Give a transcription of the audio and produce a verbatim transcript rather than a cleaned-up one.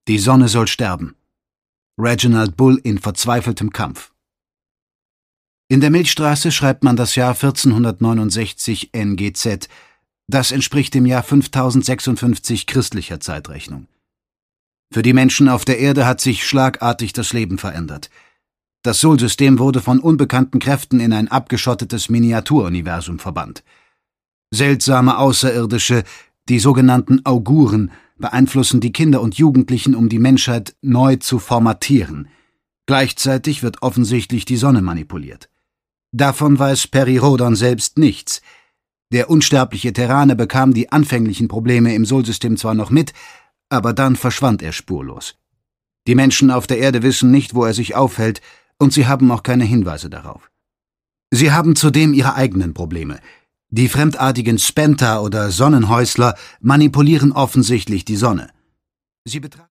Die Sonne soll sterben. Reginald Bull in verzweifeltem Kampf. In der Milchstraße schreibt man das Jahr vierzehnhundertneunundsechzig N G Z. Das entspricht dem Jahr fünftausendsechsundfünfzig christlicher Zeitrechnung. Für die Menschen auf der Erde hat sich schlagartig das Leben verändert. Das Sol-System wurde von unbekannten Kräften in ein abgeschottetes Miniaturuniversum verbannt. Seltsame Außerirdische, die sogenannten Auguren, beeinflussen die Kinder und Jugendlichen, um die Menschheit neu zu formatieren. Gleichzeitig wird offensichtlich die Sonne manipuliert. Davon weiß Peri-Rhodon selbst nichts. Der unsterbliche Terraner bekam die anfänglichen Probleme im Sol-System zwar noch mit, aber dann verschwand er spurlos. Die Menschen auf der Erde wissen nicht, wo er sich aufhält, und sie haben auch keine Hinweise darauf. Sie haben zudem ihre eigenen Probleme. Die fremdartigen Spenta oder Sonnenhäusler manipulieren offensichtlich die Sonne. Sie betrachten